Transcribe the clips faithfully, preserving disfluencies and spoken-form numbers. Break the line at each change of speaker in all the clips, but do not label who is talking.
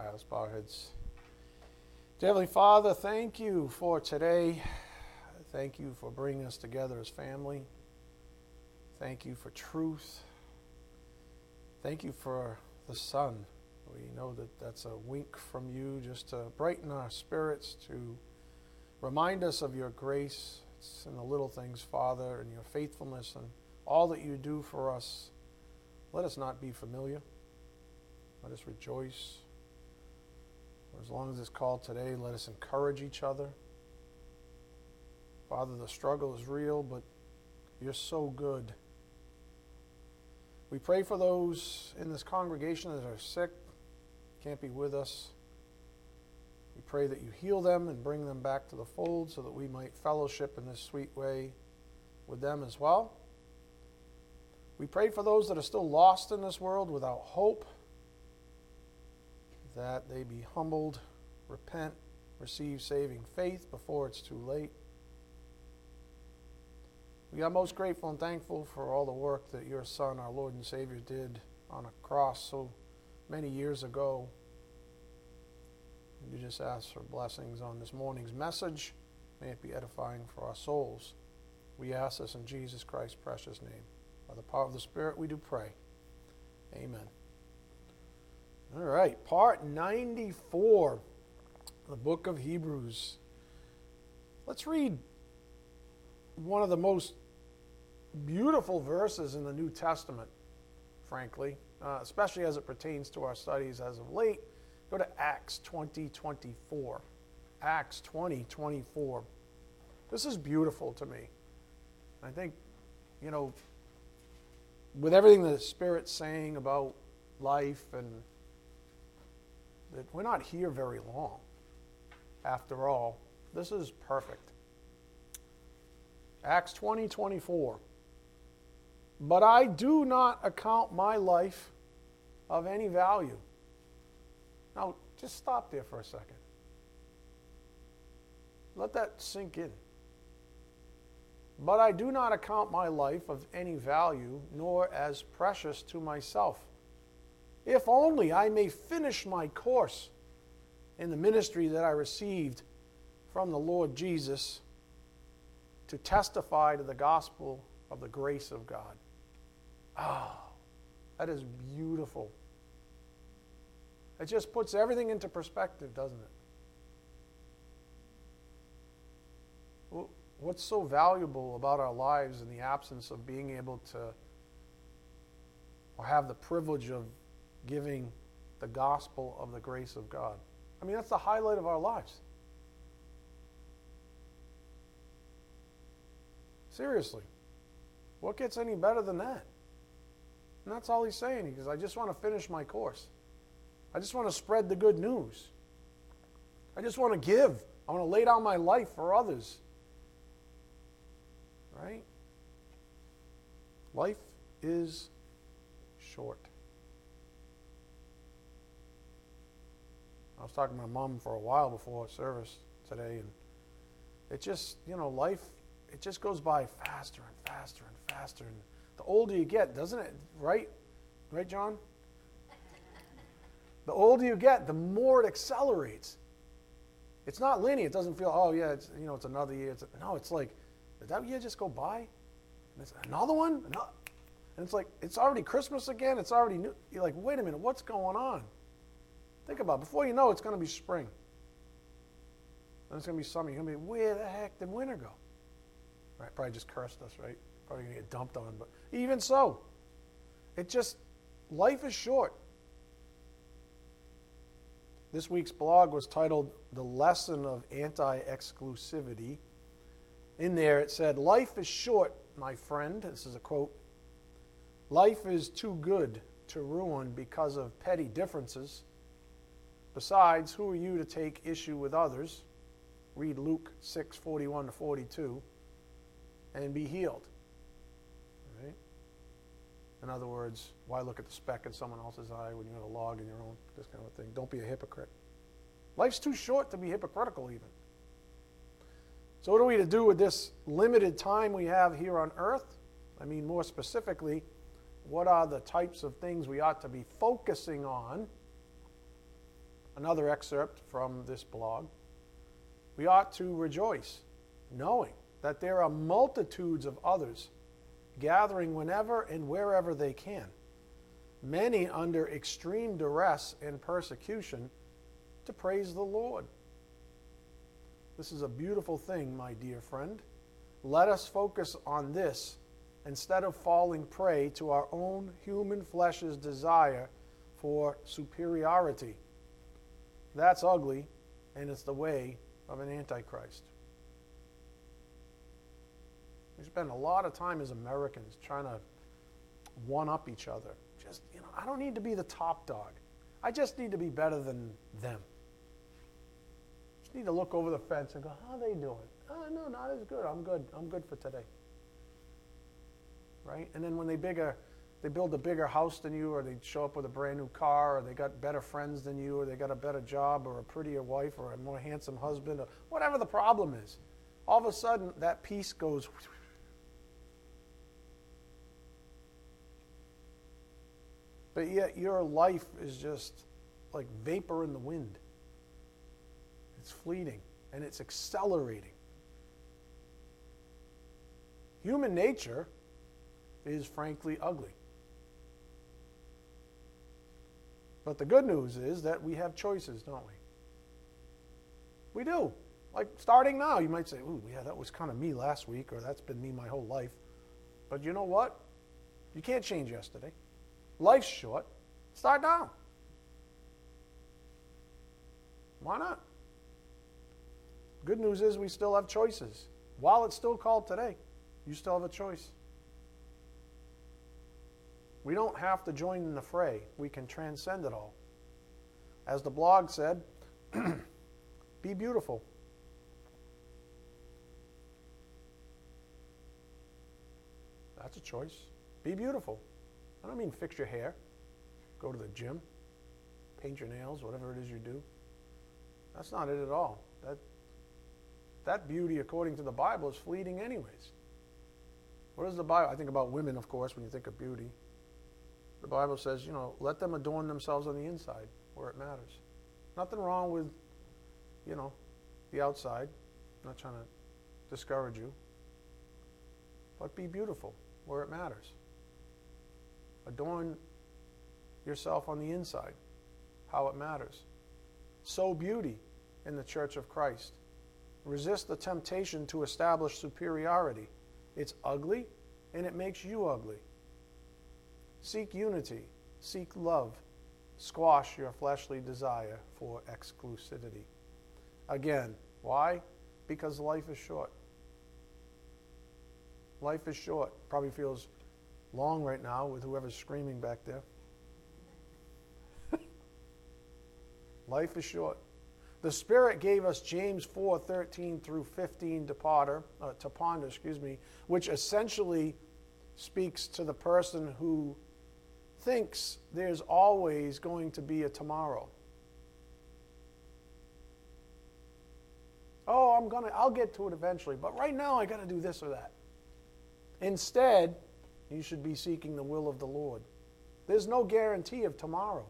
All right, let's bow our heads. Dear Heavenly Father, thank you for today. Thank you for bringing us together as family. Thank you for truth. Thank you for the sun. We know that that's a wink from you just to brighten our spirits, to remind us of your grace. It's in the little things, Father, and your faithfulness and all that you do for us. Let us not be familiar. Let us rejoice. For as long as it's called today, let us encourage each other. Father, the struggle is real, but you're so good. We pray for those in this congregation that are sick, can't be with us. We pray that you heal them and bring them back to the fold so that we might fellowship in this sweet way with them as well. We pray for those that are still lost in this world without hope, that they be humbled, repent, receive saving faith before it's too late. We are most grateful and thankful for all the work that your Son, our Lord and Savior, did on a cross so many years ago. We just ask for blessings on this morning's message. May it be edifying for our souls. We ask this in Jesus Christ's precious name. By the power of the Spirit we do pray. Amen. All right, part ninety-four, the book of Hebrews. Let's read one of the most beautiful verses in the New Testament, frankly, uh, especially as it pertains to our studies as of late. Go to Acts twenty twenty-four. Acts twenty twenty-four. This is beautiful to me. I think, you know, with everything the Spirit's saying about life and that we're not here very long. After all, this is perfect. Acts twenty twenty-four. But I do not account my life of any value. Now, just stop there for a second. Let that sink in. But I do not account my life of any value, nor as precious to myself, if only I may finish my course in the ministry that I received from the Lord Jesus to testify to the gospel of the grace of God. Ah, oh, that is beautiful. It just puts everything into perspective, doesn't it? What's so valuable about our lives in the absence of being able to, or have the privilege of giving the gospel of the grace of God? I mean, that's the highlight of our lives. Seriously. What gets any better than that? And that's all he's saying. He goes, I just want to finish my course. I just want to spread the good news. I just want to give. I want to lay down my life for others. Right? Life is short. I was talking to my mom for a while before service today, and it just, you know, life, it just goes by faster and faster and faster. And the older you get, doesn't it? Right? Right, John? The older you get, the more it accelerates. It's not linear. It doesn't feel, oh, yeah, it's, you know, it's another year. It's, no, it's like, did that year just go by? And it's another one? Another. And it's like, it's already Christmas again. It's already new. You're like, wait a minute, what's going on? Think about it. Before you know, it's going to be spring. Then it's going to be summer. You're going to be, where the heck did winter go? Right? Probably just cursed us, right? Probably going to get dumped on. But even so, it just, life is short. This week's blog was titled, The Lesson of Anti-Exclusivity. In there it said, life is short, my friend. This is a quote. Life is too good to ruin because of petty differences. Besides, who are you to take issue with others? Read Luke six, forty-one to forty-two, and be healed. Right? In other words, why look at the speck in someone else's eye when you have a log in your own? This kind of thing. Don't be a hypocrite. Life's too short to be hypocritical even. So what are we to do with this limited time we have here on earth? I mean, more specifically, what are the types of things we ought to be focusing on Another excerpt from this blog. We ought to rejoice, knowing that there are multitudes of others gathering whenever and wherever they can, many under extreme duress and persecution, to praise the Lord. This is a beautiful thing, my dear friend. Let us focus on this instead of falling prey to our own human flesh's desire for superiority. That's ugly, and it's the way of an antichrist. We spend a lot of time as Americans trying to one-up each other. Just, you know, I don't need to be the top dog. I just need to be better than them. Just need to look over the fence and go, how are they doing? Oh, no, not as good. I'm good. I'm good for today. Right? And then when they bigger, they build a bigger house than you, or they show up with a brand new car, or they got better friends than you, or they got a better job, or a prettier wife, or a more handsome husband, or whatever the problem is, all of a sudden that peace goes. But yet your life is just like vapor in the wind. It's fleeting, and it's accelerating. Human nature is frankly ugly. But the good news is that we have choices, don't we? We do. Like starting now, you might say, ooh, yeah, that was kind of me last week, or that's been me my whole life. But you know what? You can't change yesterday. Life's short. Start now. Why not? Good news is we still have choices. While it's still called today, you still have a choice. We don't have to join in the fray. We can transcend it all. As the blog said, be beautiful. That's a choice. Be beautiful. I don't mean fix your hair, go to the gym, paint your nails, whatever it is you do. That's not it at all. That, that beauty, according to the Bible, is fleeting anyways. What does the Bible, I think about women, of course, when you think of beauty. The Bible says, you know, let them adorn themselves on the inside where it matters. Nothing wrong with, you know, the outside. I'm not trying to discourage you. But be beautiful where it matters. Adorn yourself on the inside, how it matters. Sow beauty in the church of Christ. Resist the temptation to establish superiority. It's ugly, and it makes you ugly. Seek unity. Seek love. Squash your fleshly desire for exclusivity. Again, why? Because life is short. Life is short. Probably feels long right now with whoever's screaming back there. Life is short. The Spirit gave us James four thirteen through fifteen to ponder, uh, to ponder, excuse me, which essentially speaks to the person who thinks there's always going to be a tomorrow. Oh, I'm gonna, I'll get to it eventually, but right now I got to do this or that. Instead, you should be seeking the will of the Lord. There's no guarantee of tomorrow.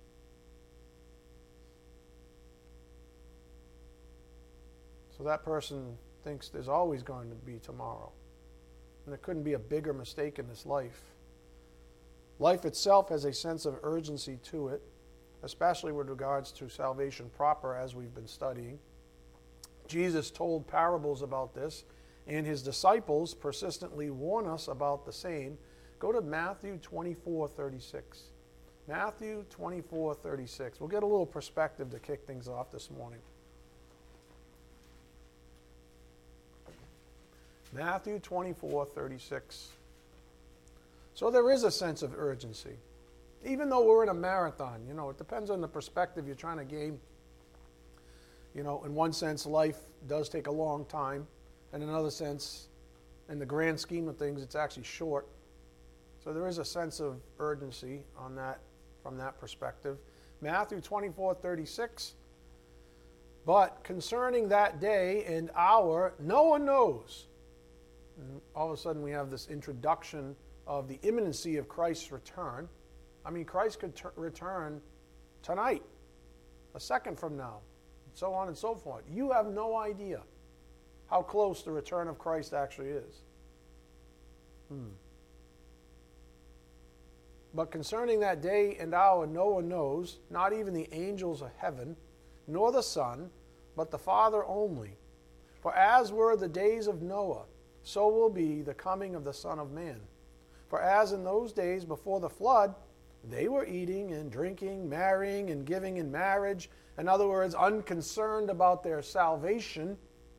So that person thinks there's always going to be tomorrow. And there couldn't be a bigger mistake in this life. Life itself has a sense of urgency to it, especially with regards to salvation proper, as we've been studying. Jesus told parables about this, and his disciples persistently warn us about the same. Go to Matthew twenty-four thirty-six. Matthew twenty-four thirty-six. We'll get a little perspective to kick things off this morning. Matthew twenty-four thirty-six. So there is a sense of urgency. Even though we're in a marathon, you know, it depends on the perspective you're trying to gain. You know, in one sense, life does take a long time. And in another sense, in the grand scheme of things, it's actually short. So there is a sense of urgency on that, from that perspective. Matthew twenty-four thirty-six. But concerning that day and hour, no one knows. And all of a sudden we have this introduction of the imminency of Christ's return. I mean, Christ could t- return tonight. a second from now, and so on and so forth. You have no idea how close the return of Christ actually is. Hmm. But concerning that day and hour, no one knows, not even the angels of heaven, nor the Son, but the Father only. For as were the days of Noah, so will be the coming of the Son of Man. For as in those days before the flood, they were eating and drinking, marrying and giving in marriage, in other words, unconcerned about their salvation,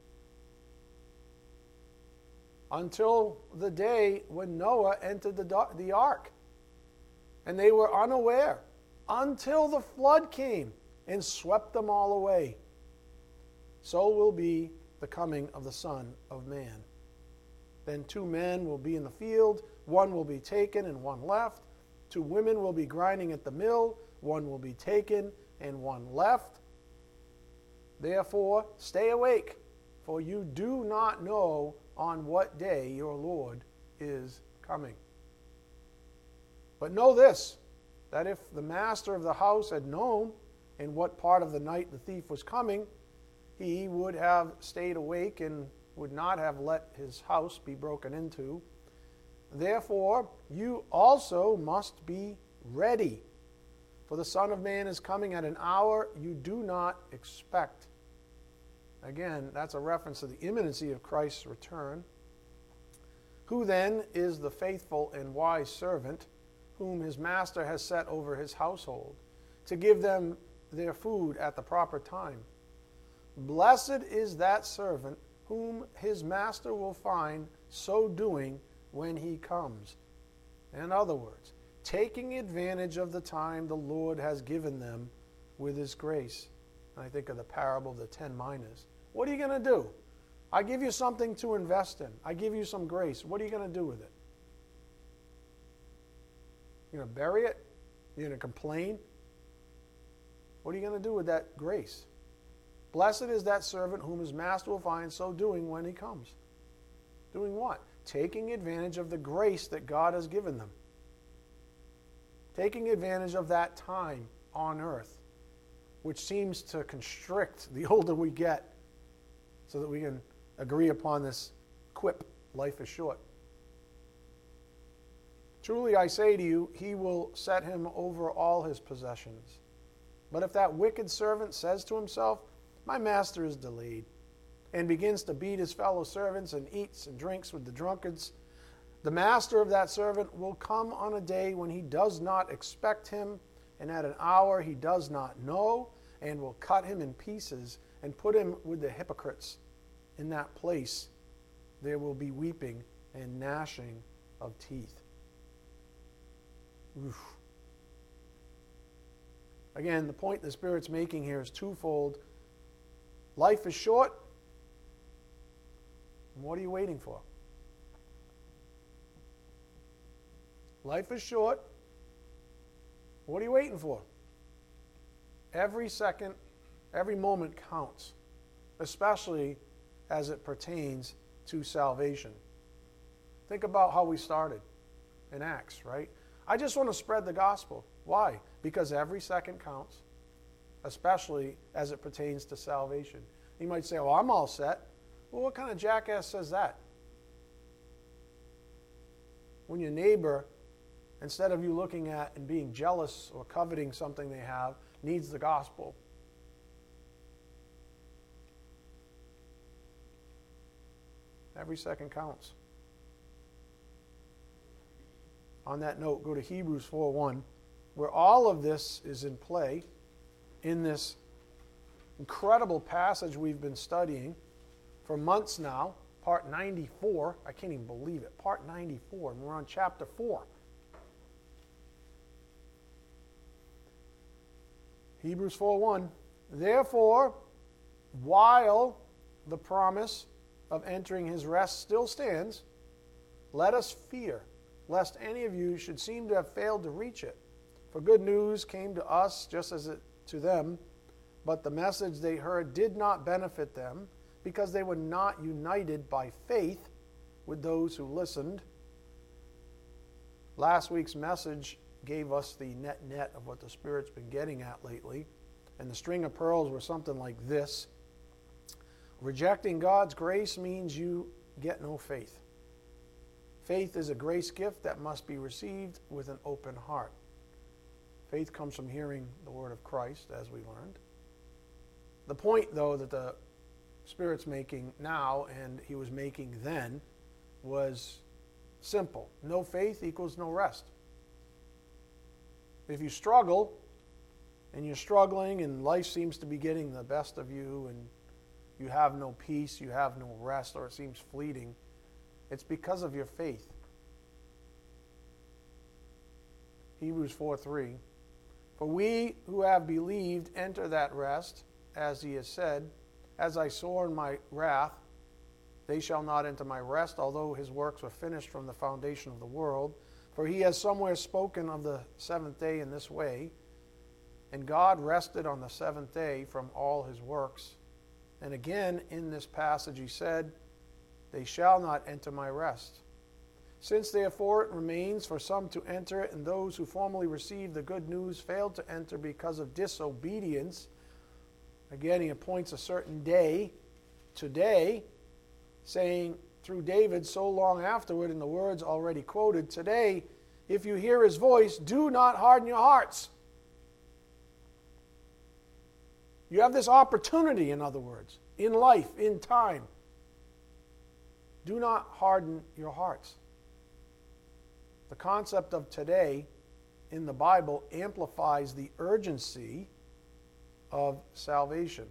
until the day when Noah entered the, the ark. And they were unaware until the flood came and swept them all away. So will be the coming of the Son of Man. Then two men will be in the field, one will be taken and one left. Two women will be grinding at the mill, one will be taken and one left. Therefore, stay awake, for you do not know on what day your Lord is coming. But know this, that if the master of the house had known in what part of the night the thief was coming, he would have stayed awake and would not have let his house be broken into. Therefore, you also must be ready, for the Son of Man is coming at an hour you do not expect. Again, that's a reference to the imminency of Christ's return. Who then is the faithful and wise servant whom his master has set over his household, to give them their food at the proper time? Blessed is that servant whom his master will find so doing when he comes. In other words, taking advantage of the time the Lord has given them with his grace. And I think of the parable of the ten minas. What are you going to do? I give you something to invest in. I give you some grace. What are you going to do with it? You're going to bury it? You're going to complain? What are you going to do with that grace? Blessed is that servant whom his master will find so doing when he comes. Doing what? Taking advantage of the grace that God has given them. Taking advantage of that time on earth, which seems to constrict the older we get, so that we can agree upon this quip, life is short. Truly I say to you, he will set him over all his possessions. But if that wicked servant says to himself, my master is delayed, and begins to beat his fellow servants and eats and drinks with the drunkards, the master of that servant will come on a day when he does not expect him, and at an hour he does not know, and will cut him in pieces and put him with the hypocrites. In that place there will be weeping and gnashing of teeth. Oof. Again, the point the Spirit's making here is twofold. Life is short. And what are you waiting for? Life is short. What are you waiting for? Every second, every moment counts, especially as it pertains to salvation. Think about how we started in Acts, right? I just want to spread the gospel. Why? Because every second counts, especially as it pertains to salvation. You might say, well, I'm all set. Well, what kind of jackass says that? When your neighbor, instead of you looking at and being jealous or coveting something they have, needs the gospel. Every second counts. On that note, go to Hebrews four one, where all of this is in play in this incredible passage we've been studying for months now, part ninety-four. I can't even believe it. Part ninety-four, and we're on chapter four. Hebrews four one, therefore, while the promise of entering his rest still stands, let us fear, lest any of you should seem to have failed to reach it. For good news came to us just as it to them, but the message they heard did not benefit them, because they were not united by faith with those who listened. Last week's message gave us the net-net of what the Spirit's been getting at lately. and the string of pearls were something like this. Rejecting God's grace means you get no faith. Faith is a grace gift that must be received with an open heart. Faith comes from hearing the word of Christ, as we learned. The point, though, that the Spirit's making now and he was making then was simple. No faith equals no rest. If you struggle, and you're struggling, and life seems to be getting the best of you, and you have no peace, you have no rest, or it seems fleeting, it's because of your faith. Hebrews four three. For we who have believed enter that rest, as he has said, as I swore in my wrath, they shall not enter my rest, although his works were finished from the foundation of the world. For he has somewhere spoken of the seventh day in this way, and God rested on the seventh day from all his works. And again, in this passage he said, they shall not enter my rest. Since therefore it remains for some to enter it, and those who formerly received the good news failed to enter because of disobedience, again he appoints a certain day, today, saying through David so long afterward in the words already quoted, today, if you hear his voice, do not harden your hearts. You have this opportunity, in other words, in life, in time. Do not harden your hearts. The concept of today in the Bible amplifies the urgency of salvation.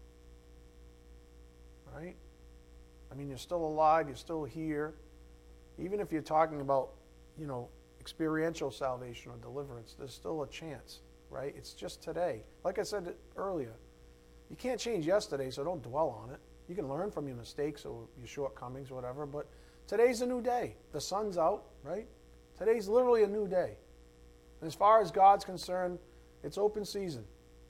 Right? I mean, you're still alive, you're still here. Even if you're talking about, you know, experiential salvation or deliverance, there's still a chance, right? It's just today. Like I said earlier, you can't change yesterday, so don't dwell on it. You can learn from your mistakes or your shortcomings or whatever, but today's a new day. The sun's out, right? Today's literally a new day. And as far as God's concerned, it's open season.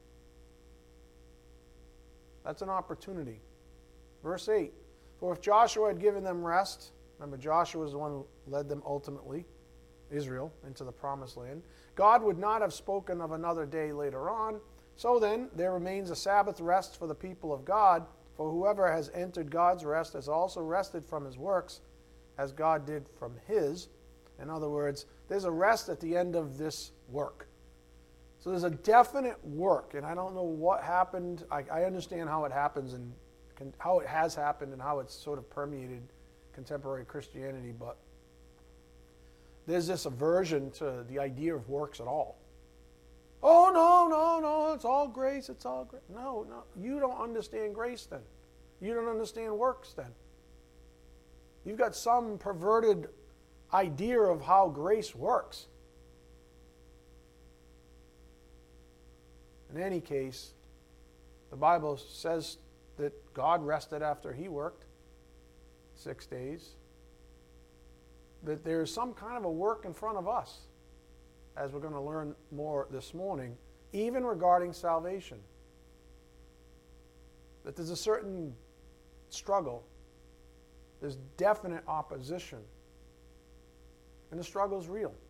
That's an opportunity. Verse eight, for if Joshua had given them rest, remember Joshua was the one who led them ultimately, Israel, into the promised land, God would not have spoken of another day later on. So then, there remains a Sabbath rest for the people of God, for whoever has entered God's rest has also rested from his works, as God did from his. In other words, there's a rest at the end of this work. So there's a definite work, and I don't know what happened. I, I understand how it happens and can, how it has happened and how it's sort of permeated contemporary Christianity, but there's this aversion to the idea of works at all. Oh, no, no, no, it's all grace, it's all grace. No, no, you don't understand grace then. You don't understand works then. You've got some perverted idea of how grace works. In any case, the Bible says that God rested after he worked six days. That there's some kind of a work in front of us, as we're going to learn more this morning, even regarding salvation. That there's a certain struggle. There's definite opposition. And the struggle is real.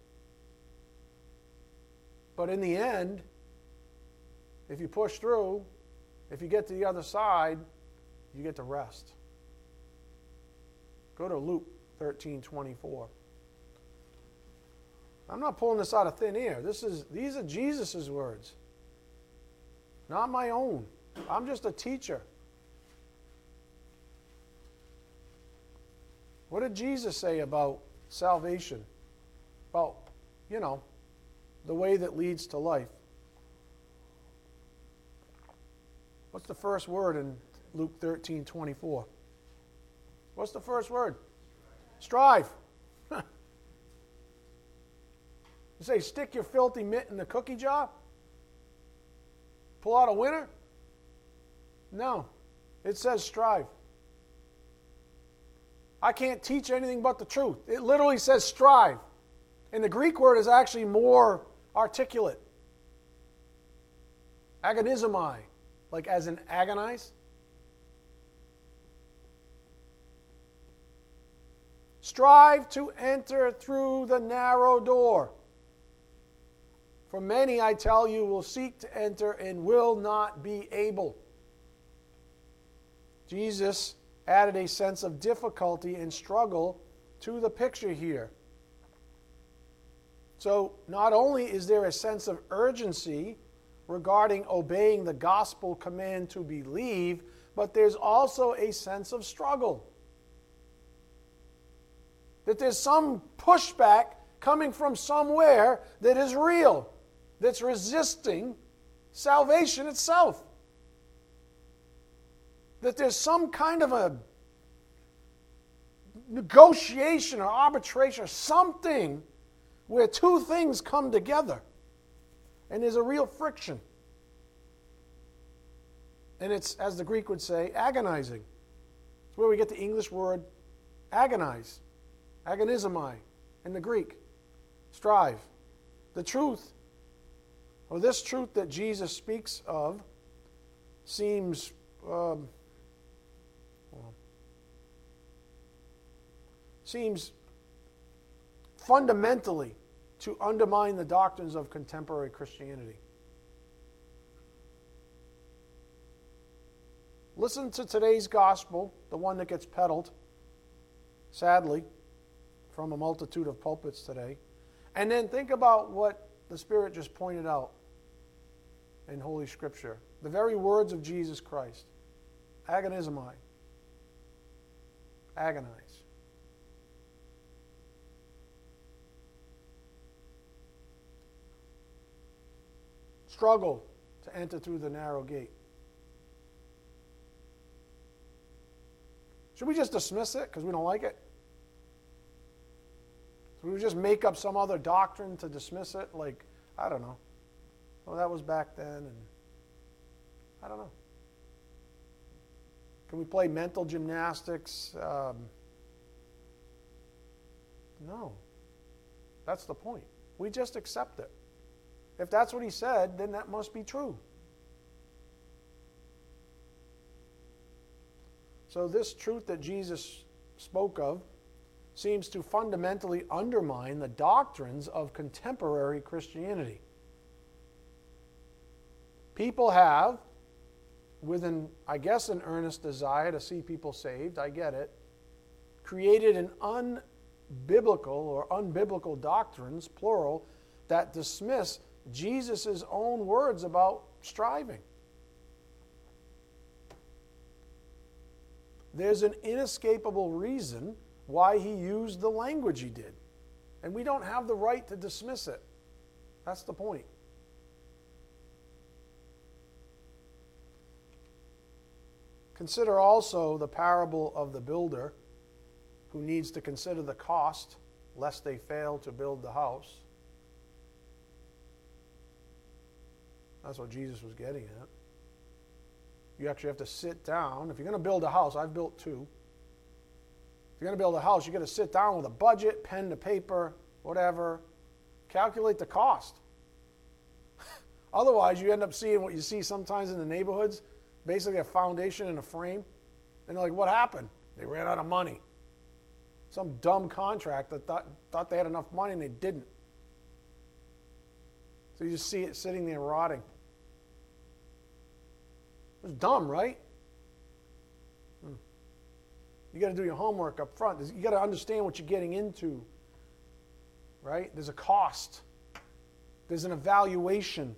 But in the end, if you push through, if you get to the other side, you get to rest. Go to Luke thirteen twenty-four. I'm not pulling this out of thin air. This is these are Jesus' words, not my own. I'm just a teacher. What did Jesus say about salvation? About, you know, the way that leads to life. What's the first word in Luke thirteen twenty-four? What's the first word? Strive. You say, stick your filthy mitt in the cookie jar? Pull out a winner? No. It says strive. I can't teach anything but the truth. It literally says strive. And the Greek word is actually more articulate. Agonizomai, like as in agonize. Strive to enter through the narrow door. For many, I tell you, will seek to enter and will not be able. Jesus added a sense of difficulty and struggle to the picture here. So not only is there a sense of urgency regarding obeying the gospel command to believe, but there's also a sense of struggle. That there's some pushback coming from somewhere that is real, that's resisting salvation itself. That there's some kind of a negotiation or arbitration or something where two things come together and there's a real friction. And it's, as the Greek would say, agonizing. It's where we get the English word agonize, agonizomai in the Greek, strive. The truth, or this truth that Jesus speaks of, seems um, well, seems fundamentally to undermine the doctrines of contemporary Christianity. Listen to today's gospel, the one that gets peddled, sadly, from a multitude of pulpits today, and then think about what the Spirit just pointed out in Holy Scripture. The very words of Jesus Christ. Agonizomai. Agonize. Struggle to enter through the narrow gate. Should we just dismiss it because we don't like it? Should we just make up some other doctrine to dismiss it? Like, I don't know. Well, that was back then, and I don't know. Can we play mental gymnastics? Um, no. That's the point. We just accept it. If that's what he said, then that must be true. So this truth that Jesus spoke of seems to fundamentally undermine the doctrines of contemporary Christianity. People have, with an, I guess, an earnest desire to see people saved, I get it, created an unbiblical or unbiblical doctrines, plural, that dismiss Jesus' own words about striving. There's an inescapable reason why he used the language he did. And we don't have the right to dismiss it. That's the point. Consider also the parable of the builder who needs to consider the cost lest they fail to build the house. That's what Jesus was getting at. You actually have to sit down. If you're going to build a house, I've built two. If you're going to build a house, you've got to sit down with a budget, pen to paper, whatever. Calculate the cost. Otherwise, you end up seeing what you see sometimes in the neighborhoods, basically a foundation and a frame. And they're like, what happened? They ran out of money. Some dumb contractor thought, thought they had enough money and they didn't. So you just see it sitting there rotting. It's dumb, right? Hmm. You got to do your homework up front. You got to understand what you're getting into, right? There's a cost. There's an evaluation.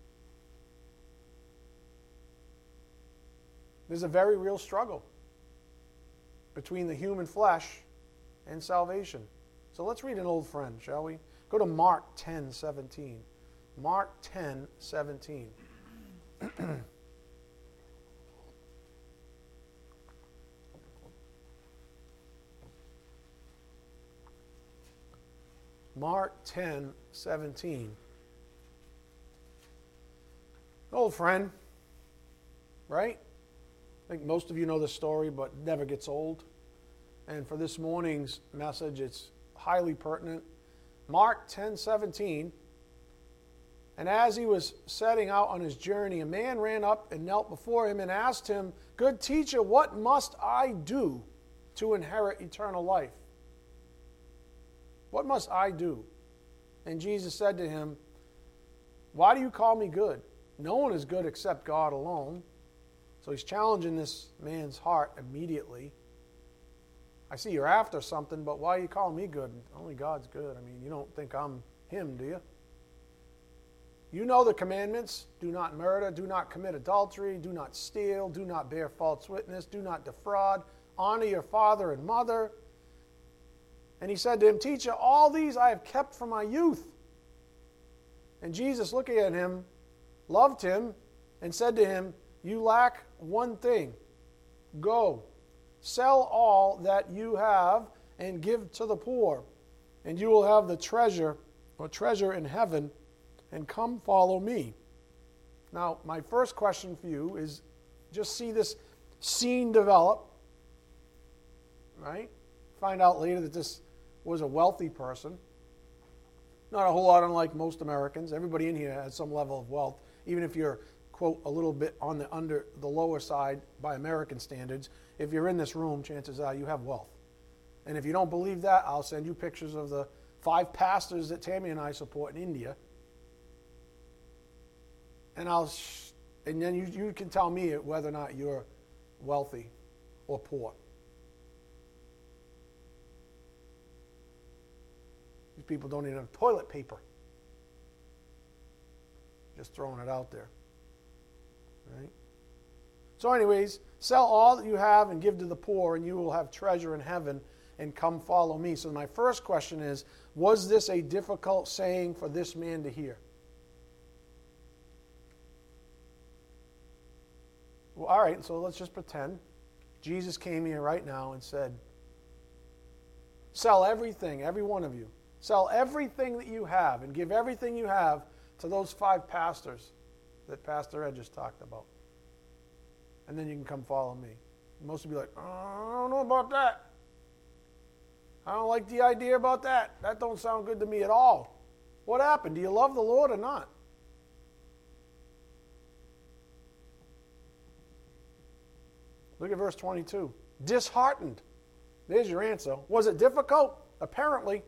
There's a very real struggle between the human flesh and salvation. So let's read an old friend, shall we? Go to Mark ten seventeen. Mark ten seventeen. Mark ten seventeen. Old friend, right? I think most of you know this story, but it never gets old. And for this morning's message, it's highly pertinent. Mark ten seventeen. And as he was setting out on his journey, a man ran up and knelt before him and asked him, "Good teacher, what must I do to inherit eternal life?" What must I do? And Jesus said to him, Why do you call me good? No one is good except God alone. So he's challenging this man's heart immediately. I see you're after something, but why are you calling me good? Only God's good. I mean, you don't think I'm him, do you? You know the commandments. Do not murder. Do not commit adultery. Do not steal. Do not bear false witness. Do not defraud. Honor your father and mother. And he said to him, Teacher, all these I have kept from my youth. And Jesus, looking at him, loved him and said to him, You lack one thing. Go, sell all that you have and give to the poor, and you will have the treasure or treasure in heaven, and come follow me. Now, my first question for you is just see this scene develop, right? Find out later that this was a wealthy person. Not a whole lot unlike most Americans. Everybody in here has some level of wealth, even if you're, quote, a little bit on the under the lower side by American standards. If you're in this room, chances are you have wealth. And if you don't believe that, I'll send you pictures of the five pastors that Tammy and I support in India. And I'll, sh- and then you, you can tell me whether or not you're wealthy or poor. These people don't even have toilet paper. Just throwing it out there. Right? So anyways, sell all that you have and give to the poor, and you will have treasure in heaven, and come follow me. So my first question is, was this a difficult saying for this man to hear? Well, all right, so let's just pretend Jesus came here right now and said, sell everything, every one of you. Sell everything that you have and give everything you have to those five pastors that Pastor Ed just talked about. And then you can come follow me. Most would be like, oh, I don't know about that. I don't like the idea about that. That don't sound good to me at all. What happened? Do you love the Lord or not? Look at verse twenty-two. Disheartened. There's your answer. Was it difficult? Apparently.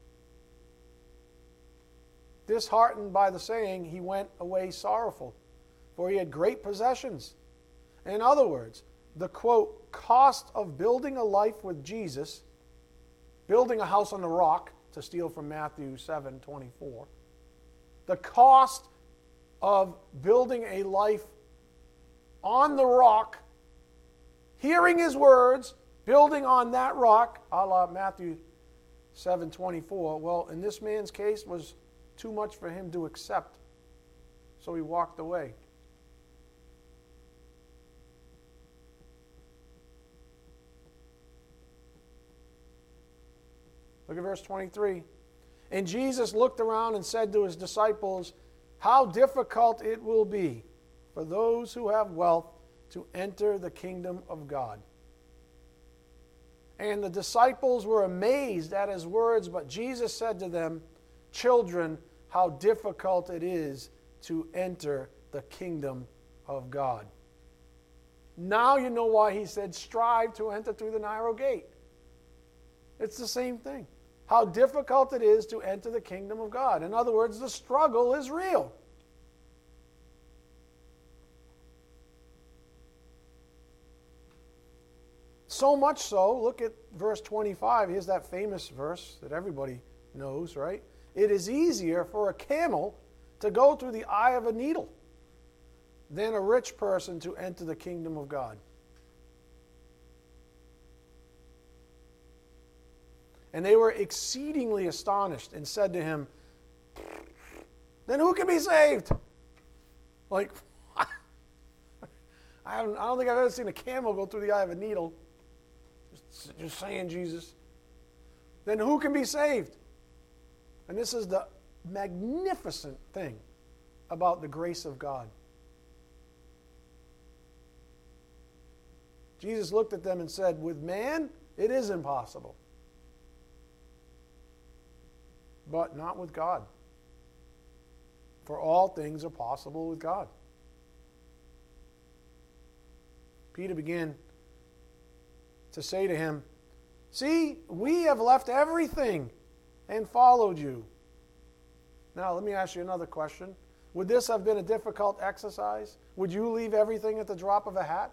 Disheartened by the saying, he went away sorrowful, for he had great possessions. In other words, the, quote, cost of building a life with Jesus, building a house on the rock, to steal from Matthew seven twenty-four, the cost of building a life on the rock, hearing his words, building on that rock, a la Matthew seven twenty-four, well, in this man's case, was too much for him to accept. So he walked away. Look at verse twenty-three. And Jesus looked around and said to his disciples, how difficult it will be for those who have wealth to enter the kingdom of God. And the disciples were amazed at his words, but Jesus said to them, children, how difficult it is to enter the kingdom of God. Now you know why he said, strive to enter through the narrow gate. It's the same thing. How difficult it is to enter the kingdom of God. In other words, the struggle is real. So much so, look at verse twenty-five. Here's that famous verse that everybody knows, right? It is easier for a camel to go through the eye of a needle than a rich person to enter the kingdom of God. And they were exceedingly astonished and said to him, then who can be saved? Like, I, haven't, I don't think I've ever seen a camel go through the eye of a needle. Just, just saying, Jesus. Then who can be saved? And this is the magnificent thing about the grace of God. Jesus looked at them and said, with man, it is impossible. But not with God. For all things are possible with God. Peter began to say to him, see, we have left everything and followed you. Now, let me ask you another question. Would this have been a difficult exercise? Would you leave everything at the drop of a hat?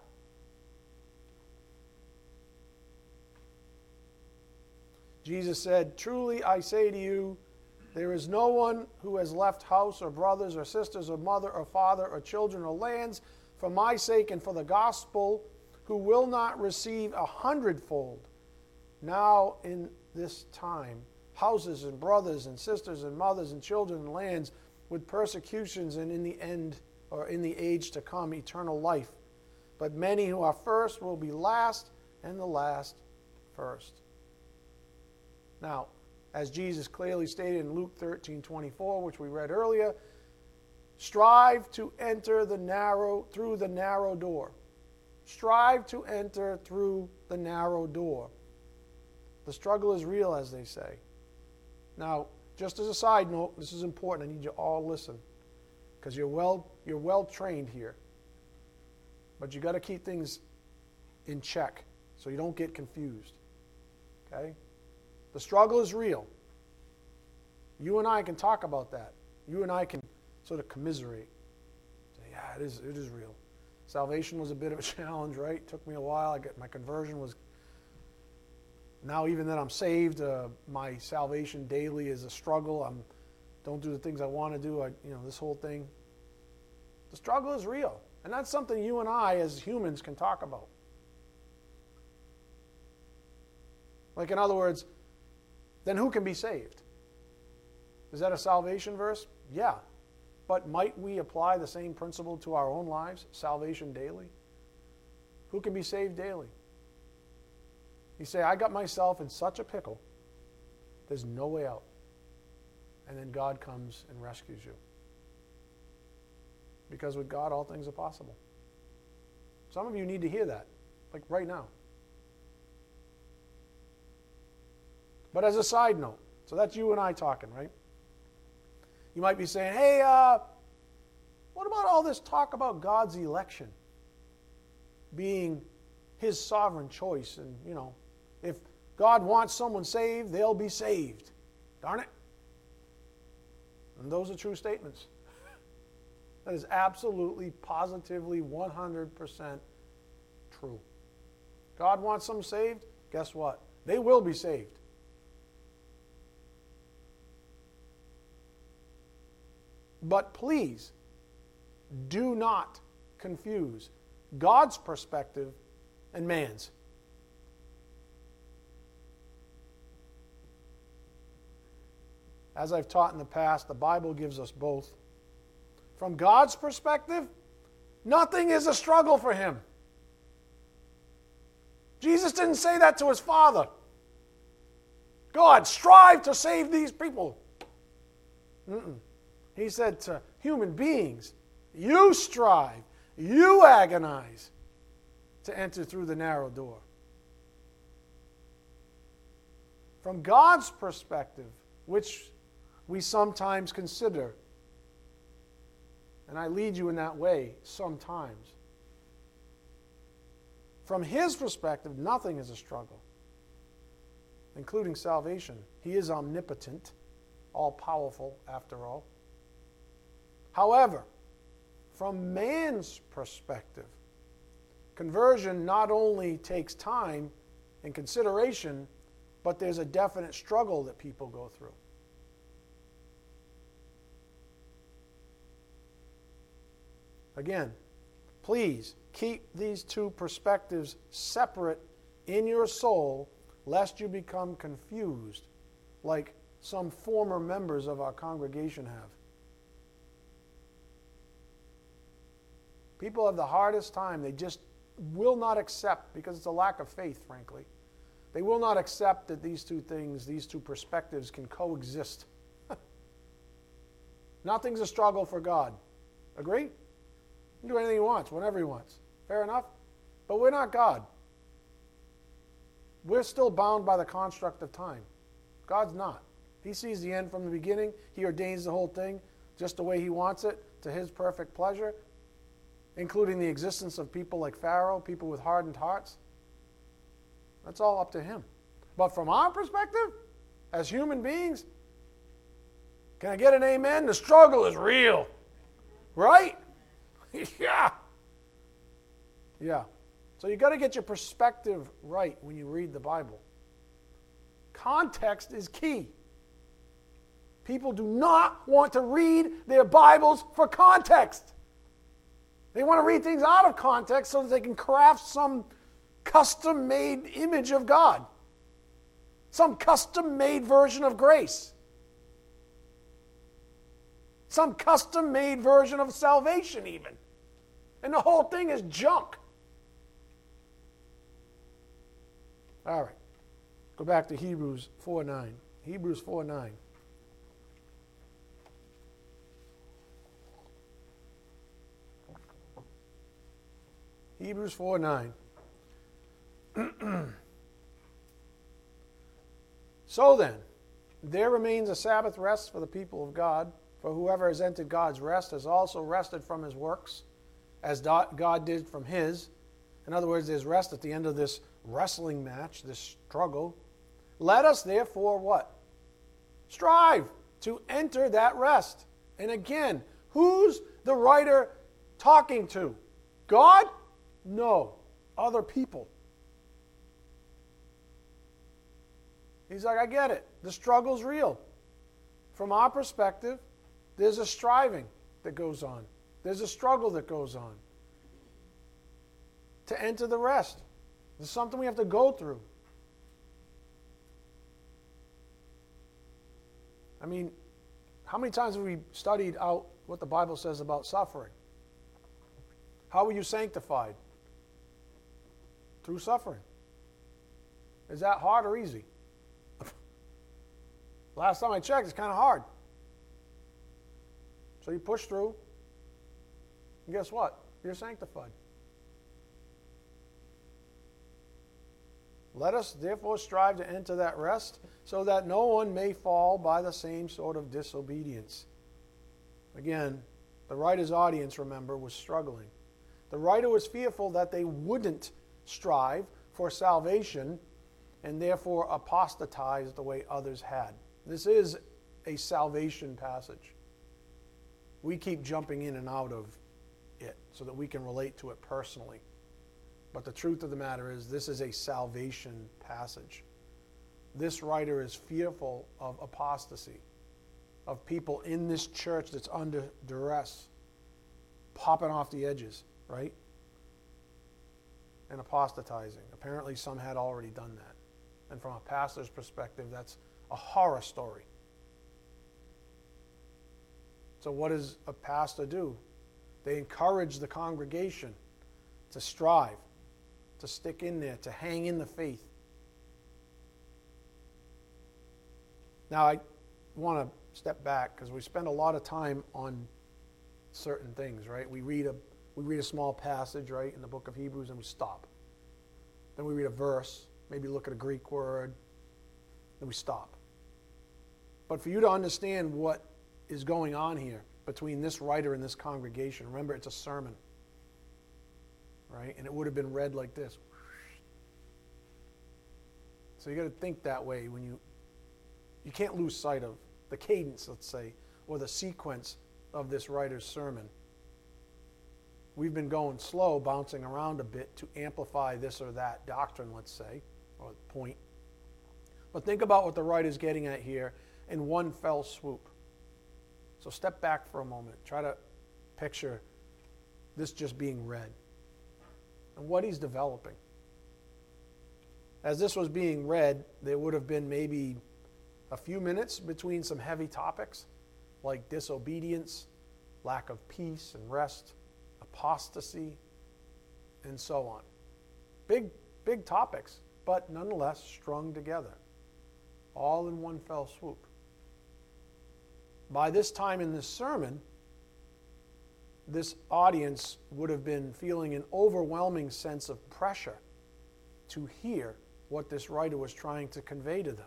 Jesus said, "Truly I say to you, there is no one who has left house or brothers or sisters or mother or father or children or lands for my sake and for the gospel, who will not receive a hundredfold now in this time, houses and brothers and sisters and mothers and children and lands, with persecutions, and in the end, or in the age to come, eternal life. But many who are first will be last, and the last first." Now, as Jesus clearly stated in Luke thirteen twenty-four, which we read earlier, strive to enter the narrow through the narrow door. Strive to enter through the narrow door. The struggle is real, as they say. Now, just as a side note, this is important. I need you all to listen, because you're well, you're well trained here. But you got to keep things in check so you don't get confused. Okay? The struggle is real. You and I can talk about that. You and I can sort of commiserate. Say, yeah, it is, it is real. Salvation was a bit of a challenge, right? It took me a while. I get my conversion was. Now, even that I'm saved, uh, my salvation daily is a struggle. I'm don't do the things I want to do. I, you know, this whole thing. The struggle is real, and that's something you and I, as humans, can talk about. Like, in other words, then who can be saved? Is that a salvation verse? Yeah. But might we apply the same principle to our own lives? Salvation daily? Who can be saved daily? You say, I got myself in such a pickle, there's no way out. And then God comes and rescues you. Because with God, all things are possible. Some of you need to hear that, like right now. But as a side note, so that's you and I talking, right? You might be saying, hey, uh, what about all this talk about God's election being his sovereign choice? And, you know, if God wants someone saved, they'll be saved. Darn it. And those are true statements. That is absolutely, positively, one hundred percent true. God wants some saved, guess what? They will be saved. But please, do not confuse God's perspective and man's. As I've taught in the past, the Bible gives us both. From God's perspective, nothing is a struggle for him. Jesus didn't say that to his Father. God, strive to save these people. Mm-mm. He said to human beings, you strive, you agonize to enter through the narrow door. From God's perspective, which we sometimes consider, and I lead you in that way sometimes. From his perspective, nothing is a struggle, including salvation. He is omnipotent, all-powerful after all. However, from man's perspective, conversion not only takes time and consideration, but there's a definite struggle that people go through. Again, please keep these two perspectives separate in your soul, lest you become confused, like some former members of our congregation have. People have the hardest time. They just will not accept, because it's a lack of faith, frankly. They will not accept that these two things, these two perspectives can coexist. Nothing's a struggle for God. Agree? He can do anything he wants, whenever he wants. Fair enough? But we're not God. We're still bound by the construct of time. God's not. He sees the end from the beginning. He ordains the whole thing just the way he wants it, to his perfect pleasure, including the existence of people like Pharaoh, people with hardened hearts. That's all up to him. But from our perspective, as human beings, can I get an amen? The struggle is real. Right? Yeah. Yeah. So you got to get your perspective right when you read the Bible. Context is key. People do not want to read their Bibles for context. They want to read things out of context so that they can craft some custom-made image of God. Some custom-made version of grace. Some custom-made version of salvation even. And the whole thing is junk. All right. Go back to Hebrews four nine. Hebrews four nine. Hebrews four nine. So then, there remains a Sabbath rest for the people of God, for whoever has entered God's rest has also rested from his works, as God did from his. In other words, there's rest at the end of this wrestling match, this struggle. Let us therefore what? Strive to enter that rest. And again, who's the writer talking to? God? No, other people. He's like, I get it. The struggle's real. From our perspective, there's a striving that goes on. There's a struggle that goes on. To enter the rest. There's something we have to go through. I mean, how many times have we studied out what the Bible says about suffering? How were you sanctified? Through suffering. Is that hard or easy? Last time I checked, it's kind of hard. So you push through, and guess what? You're sanctified. Let us therefore strive to enter that rest, so that no one may fall by the same sort of disobedience. Again, the writer's audience, remember, was struggling. The writer was fearful that they wouldn't strive for salvation and therefore apostatize the way others had. This is a salvation passage. We keep jumping in and out of it so that we can relate to it personally. But the truth of the matter is, this is a salvation passage. This writer is fearful of apostasy, of people in this church that's under duress, popping off the edges, right? And apostatizing. Apparently some had already done that. And from a pastor's perspective, that's a horror story. So what does a pastor do? They encourage the congregation to strive, to stick in there, to hang in the faith. Now, I want to step back because we spend a lot of time on certain things, right? We read a we read a small passage, right, in the book of Hebrews, and we stop. Then we read a verse, maybe look at a Greek word, then we stop. But for you to understand what is going on here between this writer and this congregation, remember, it's a sermon, right? And it would have been read like this. So you got to think that way when you you can't lose sight of the cadence, let's say, or the sequence of this writer's sermon. We've been going slow, bouncing around a bit to amplify this or that doctrine, let's say, or point. But think about what the writer's getting at here in one fell swoop. So step back for a moment. Try to picture this just being read and what he's developing. As this was being read, there would have been maybe a few minutes between some heavy topics like disobedience, lack of peace and rest, apostasy, and so on. Big, big topics, but nonetheless strung together, all in one fell swoop. By this time in this sermon, this audience would have been feeling an overwhelming sense of pressure to hear what this writer was trying to convey to them.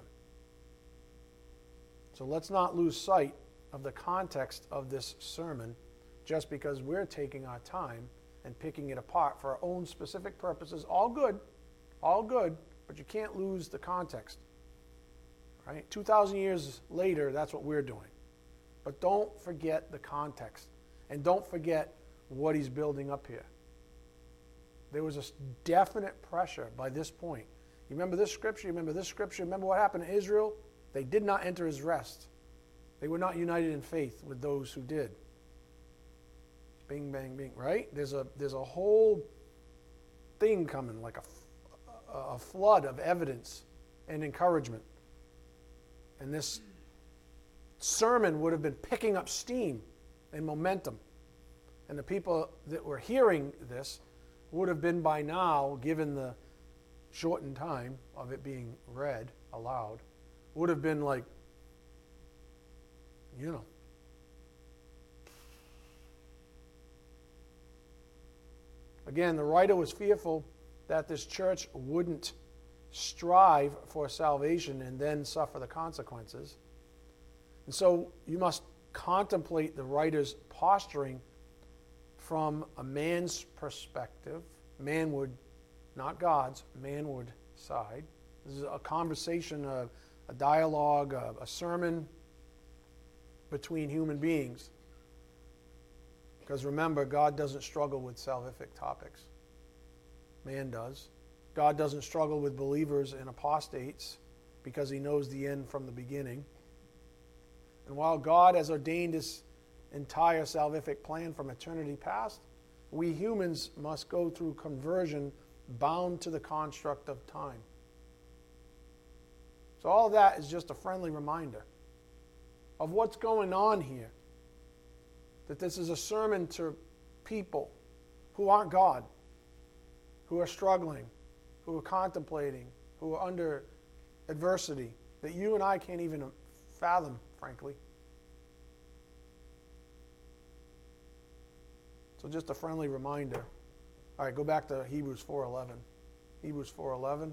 So let's not lose sight of the context of this sermon just because we're taking our time and picking it apart for our own specific purposes. All good, all good, but you can't lose the context. Right? two thousand years later, that's what we're doing. But don't forget the context. And don't forget what he's building up here. There was a definite pressure by this point. You remember this scripture? You remember this scripture? Remember what happened to Israel? They did not enter his rest. They were not united in faith with those who did. Bing, bang, bing, right? There's a, there's a whole thing coming, like a, a flood of evidence and encouragement. And this sermon would have been picking up steam and momentum. And the people that were hearing this would have been by now, given the shortened time of it being read aloud, would have been like, you know. Again, the writer was fearful that this church wouldn't strive for salvation and then suffer the consequences. And so you must contemplate the writer's posturing from a man's perspective, manward, not God's, manward side. This is a conversation, a, a dialogue, a, a sermon between human beings. Because remember, God doesn't struggle with salvific topics. Man does. God doesn't struggle with believers and apostates because he knows the end from the beginning. And while God has ordained his entire salvific plan from eternity past, we humans must go through conversion bound to the construct of time. So all of that is just a friendly reminder of what's going on here. That this is a sermon to people who aren't God, who are struggling, who are contemplating, who are under adversity that you and I can't even fathom, frankly. So just a friendly reminder. All right, go back to Hebrews four eleven. Hebrews four eleven.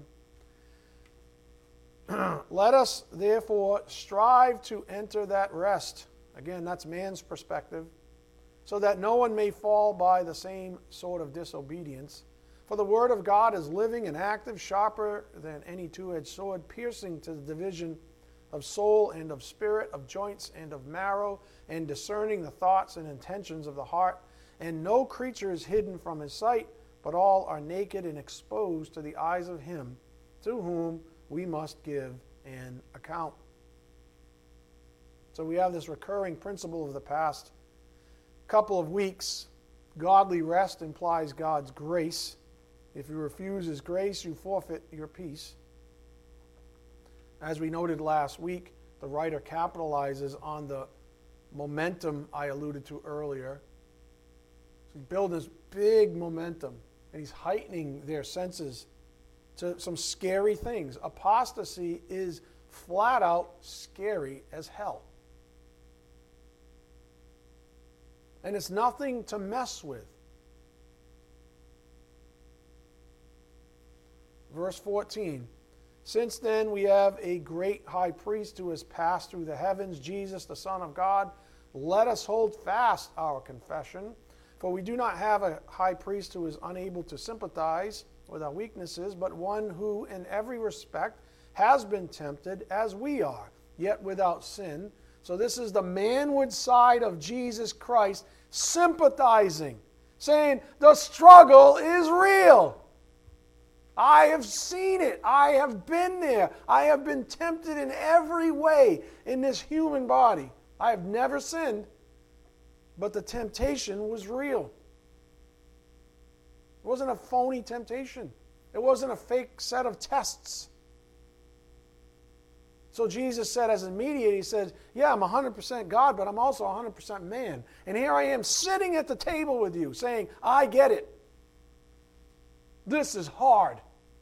Let us therefore strive to enter that rest. Again, that's man's perspective. So that no one may fall by the same sort of disobedience. For the word of God is living and active, sharper than any two-edged sword, piercing to the division of soul and of spirit, of joints and of marrow, and discerning the thoughts and intentions of the heart. And no creature is hidden from his sight, but all are naked and exposed to the eyes of him to whom we must give an account. So we have this recurring principle of the past couple of weeks. Godly rest implies God's grace. If you refuse his grace, you forfeit your peace. As we noted last week, the writer capitalizes on the momentum I alluded to earlier. So he's building this big momentum, and he's heightening their senses to some scary things. Apostasy is flat out scary as hell. And it's nothing to mess with. Verse fourteen. Since then we have a great high priest who has passed through the heavens, Jesus, the Son of God. Let us hold fast our confession. For we do not have a high priest who is unable to sympathize with our weaknesses, but one who in every respect has been tempted as we are, yet without sin. So this is the manward side of Jesus Christ sympathizing, saying the struggle is real. I have seen it. I have been there. I have been tempted in every way in this human body. I have never sinned, but the temptation was real. It wasn't a phony temptation. It wasn't a fake set of tests. So Jesus said as a mediator, he said, yeah, I'm one hundred percent God, but I'm also one hundred percent man. And here I am sitting at the table with you saying, I get it. This is hard.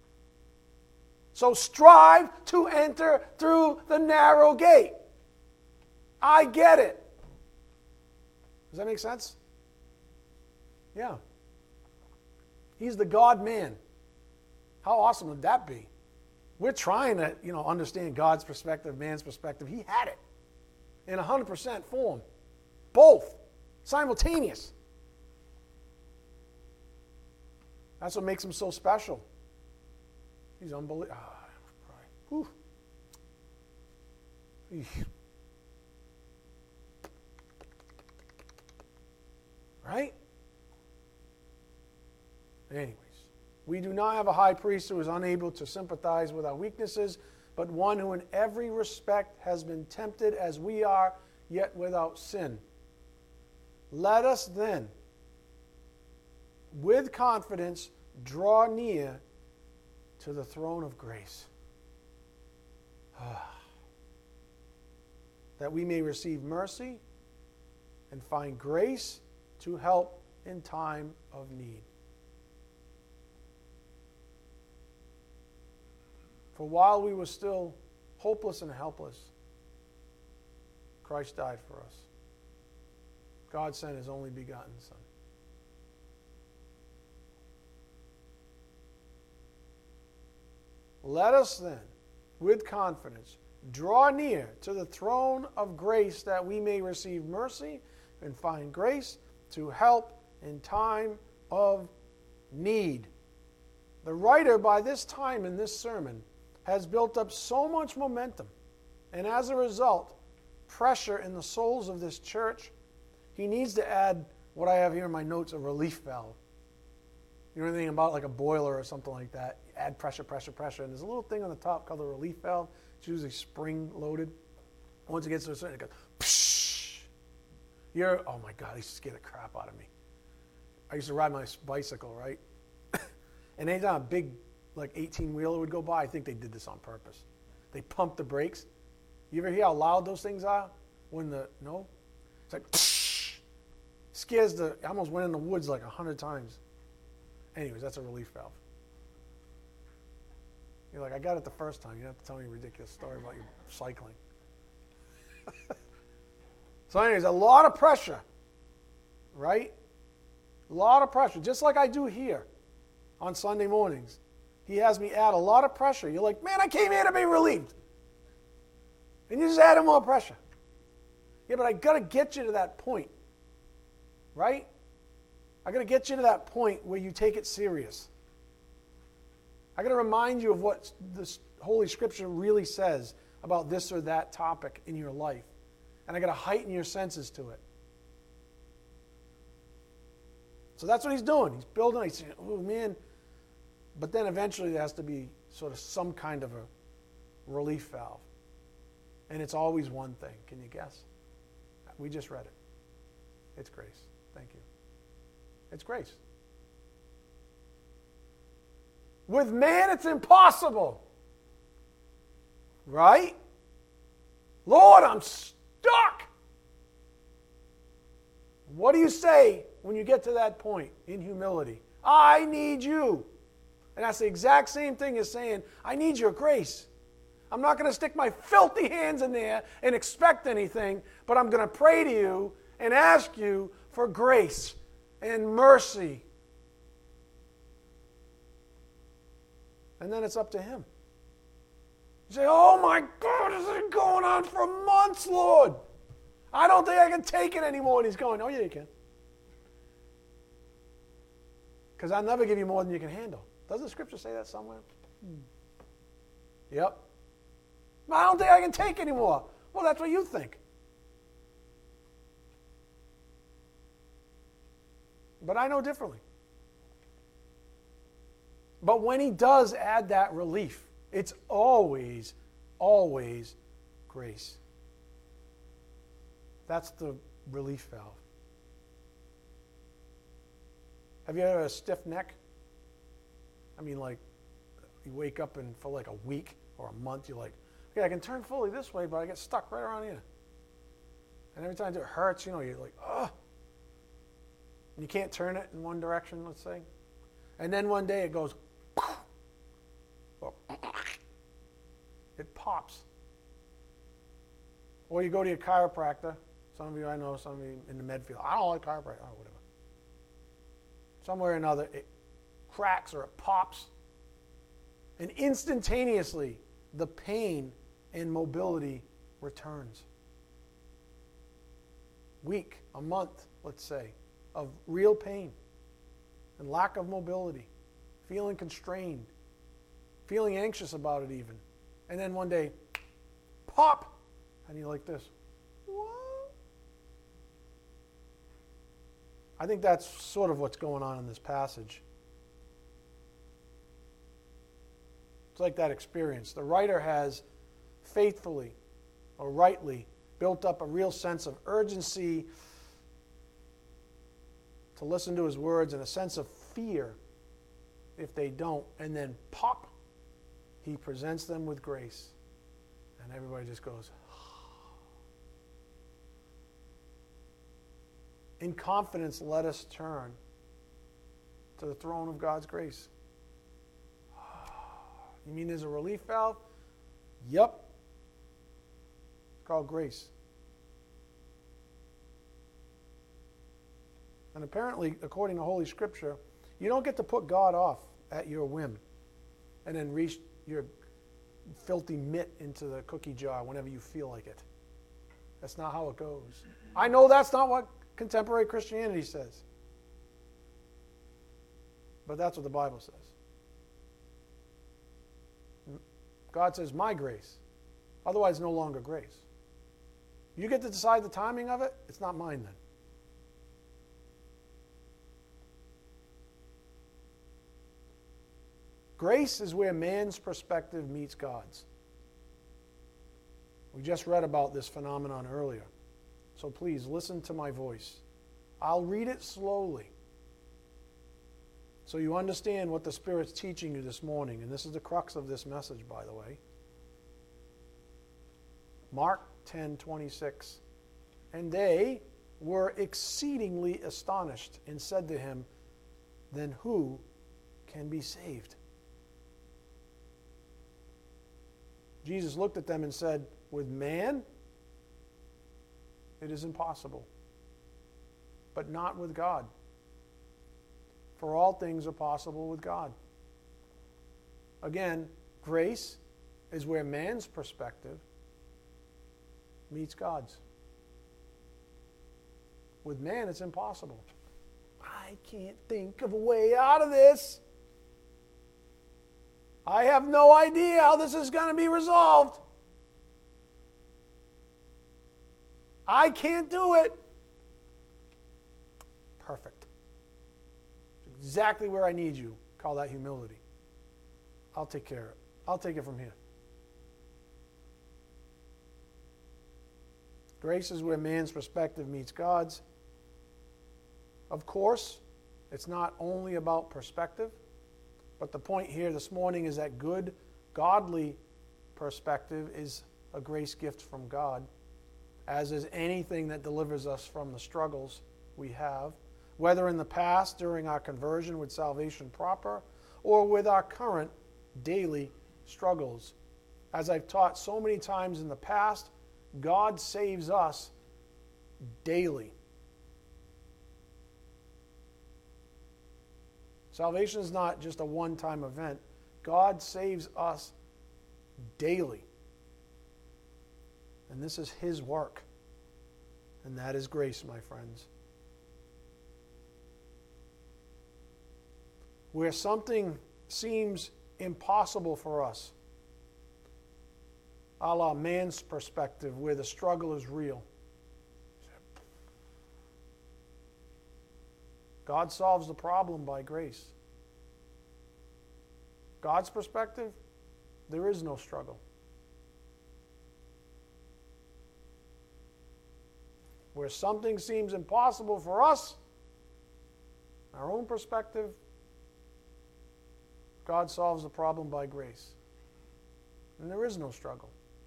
So strive to enter through the narrow gate. I get it. Does that make sense? Yeah. He's the God-man. How awesome would that be? We're trying to, you know, understand God's perspective, man's perspective. He had it in one hundred percent form. Both. Simultaneous. That's what makes him so special. He's unbelievable. Ah, Whew. Anyways, we do not have a high priest who is unable to sympathize with our weaknesses, but one who in every respect has been tempted as we are, yet without sin. Let us then, with confidence, draw near to the throne of grace, that we may receive mercy and find grace to help in time of need. For while we were still hopeless and helpless, Christ died for us. God sent his only begotten Son. Let us then, with confidence, draw near to the throne of grace that we may receive mercy and find grace to help in time of need. The writer, by this time in this sermon, has built up so much momentum, and as a result, pressure in the souls of this church. He needs to add what I have here in my notes, a relief valve. You know anything about like a boiler or something like that? You add pressure, pressure, pressure, and there's a little thing on the top called a relief valve. It's usually spring-loaded. Once it gets to a certain, it goes, psh! You're, oh my God, it used to scare the crap out of me. I used to ride my bicycle, right? And anytime a big, like eighteen-wheeler would go by, I think they did this on purpose. They pumped the brakes. You ever hear how loud those things are? When the, no? It's like, psh! Scares the, I almost went in the woods like a hundred times. Anyways, that's a relief valve. You're like, I got it the first time. You don't have to tell me a ridiculous story about your cycling. So anyways, a lot of pressure, right? A lot of pressure, just like I do here on Sunday mornings. He has me add a lot of pressure. You're like, man, I came here to be relieved. And you just add more pressure. Yeah, but I got to get you to that point, right? I got to get you to that point where you take it serious. I got to remind you of what the Holy Scripture really says about this or that topic in your life. And I got to heighten your senses to it. So that's what he's doing. He's building, he's saying, oh man. But then eventually there has to be sort of some kind of a relief valve. And it's always one thing. Can you guess? We just read it. It's grace. Thank you. It's grace. With man, it's impossible. Right? Lord, I'm stuck. What do you say when you get to that point in humility? I need you. And that's the exact same thing as saying, I need your grace. I'm not going to stick my filthy hands in there and expect anything, but I'm going to pray to you and ask you for grace and mercy. And then it's up to him. You say, oh my God, this has been going on for months, Lord. I don't think I can take it anymore. And he's going, oh yeah, you can. Because I'll never give you more than you can handle. Doesn't the Scripture say that somewhere? Hmm. Yep. I don't think I can take anymore. Well, that's what you think. But I know differently. But when he does add that relief, it's always, always grace. That's the relief valve. Have you ever had a stiff neck? I mean, like, you wake up and for like a week or a month, you're like, okay, I can turn fully this way, but I get stuck right around here. And every time it hurts, you know, you're like, ugh. And you can't turn it in one direction, let's say. And then one day it goes, it pops. Or you go to your chiropractor. Some of you I know, some of you in the med field. I don't like chiropractor. Oh, whatever. Somewhere or another, it cracks or it pops. And instantaneously, the pain and mobility returns. Week, a month, let's say, of real pain and lack of mobility, feeling constrained, feeling anxious about it even. And then one day, pop, and you're like this. What? I think that's sort of what's going on in this passage. like that experience. The writer has faithfully or rightly built up a real sense of urgency to listen to his words and a sense of fear if they don't. And then pop, he presents them with grace. And everybody just goes, in confidence, let us turn to the throne of God's grace. You mean there's a relief valve? Yep. It's called grace. And apparently, according to Holy Scripture, you don't get to put God off at your whim and then reach your filthy mitt into the cookie jar whenever you feel like it. That's not how it goes. I know that's not what contemporary Christianity says. But that's what the Bible says. God says, my grace. Otherwise, no longer grace. You get to decide the timing of it. It's not mine then. Grace is where man's perspective meets God's. We just read about this phenomenon earlier. So please, listen to my voice. I'll read it slowly so you understand what the Spirit's teaching you this morning. And this is the crux of this message, by the way. Mark ten twenty-six. And they were exceedingly astonished and said to him, then who can be saved? Jesus looked at them and said, with man, it is impossible, but not with God. For all things are possible with God. Again, grace is where man's perspective meets God's. With man, it's impossible. I can't think of a way out of this. I have no idea how this is going to be resolved. I can't do it. Perfect. Exactly where I need you. Call that humility. I'll take care of it. I'll take it from here. Grace is where man's perspective meets God's. Of course, it's not only about perspective, but the point here this morning is that good, godly perspective is a grace gift from God, as is anything that delivers us from the struggles we have, whether in the past during our conversion with salvation proper, or with our current daily struggles. As I've taught so many times in the past, God saves us daily. Salvation is not just a one-time event. God saves us daily. And this is His work. And that is grace, my friends. Where something seems impossible for us, a la man's perspective, where the struggle is real, God solves the problem by grace. God's perspective, there is no struggle. Where something seems impossible for us, our own perspective, God solves the problem by grace. And there is no struggle.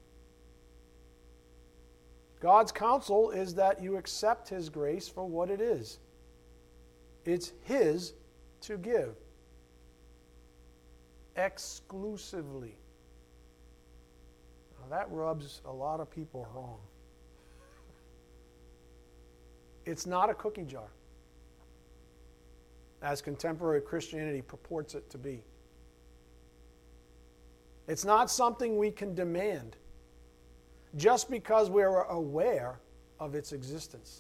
God's counsel is that you accept His grace for what it is. It's His to give. Exclusively. Now that rubs a lot of people wrong. It's not a cookie jar, as contemporary Christianity purports it to be. It's not something we can demand just because we're aware of its existence.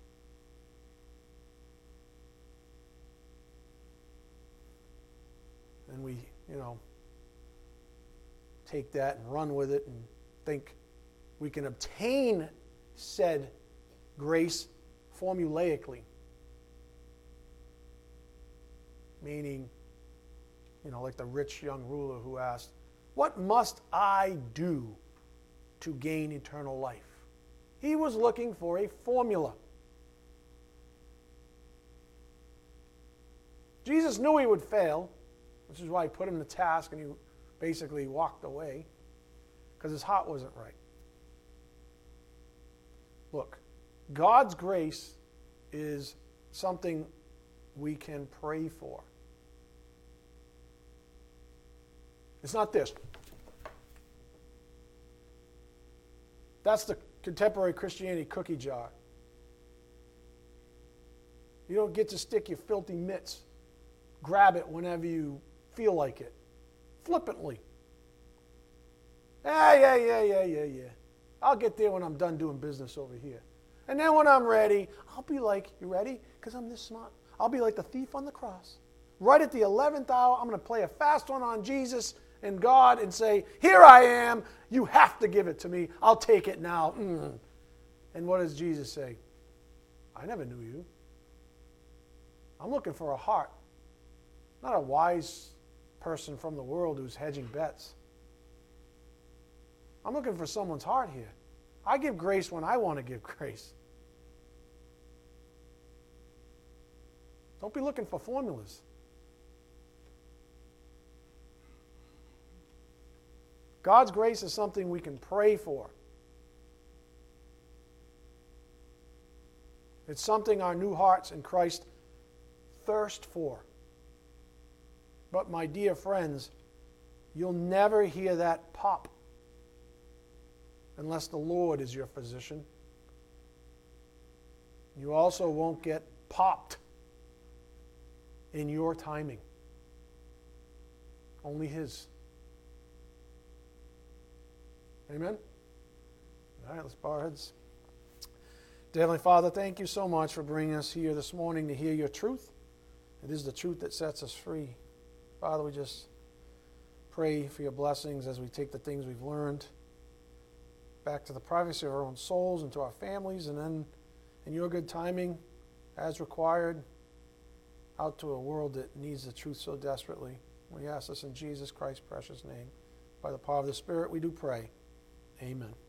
And we, you know, take that and run with it and think we can obtain said grace formulaically. Meaning, you know, like the rich young ruler who asked, What must I do to gain eternal life? He was looking for a formula. Jesus knew he would fail, which is why he put him to task and he basically walked away, because his heart wasn't right. Look, God's grace is something we can pray for. It's not this. That's the contemporary Christianity cookie jar. You don't get to stick your filthy mitts. Grab it whenever you feel like it. Flippantly. Yeah, yeah, yeah, yeah, yeah, yeah. I'll get there when I'm done doing business over here. And then when I'm ready, I'll be like, you ready? Because I'm this smart. I'll be like the thief on the cross. Right at the eleventh hour, I'm going to play a fast one on Jesus and God and say, here I am. You have to give it to me. I'll take it now. Mm. And what does Jesus say? I never knew you. I'm looking for a heart. Not a wise person from the world who's hedging bets. I'm looking for someone's heart here. I give grace when I want to give grace. Don't be looking for formulas. God's grace is something we can pray for. It's something our new hearts in Christ thirst for. But my dear friends, you'll never hear that pop unless the Lord is your physician. You also won't get popped in your timing. Only His. Amen? All right, let's bow our heads. Dear Heavenly Father, thank you so much for bringing us here this morning to hear your truth. It is the truth that sets us free. Father, we just pray for your blessings as we take the things we've learned back to the privacy of our own souls and to our families, and then in your good timing, as required, out to a world that needs the truth so desperately. We ask this in Jesus Christ's precious name. By the power of the Spirit, we do pray. Amen.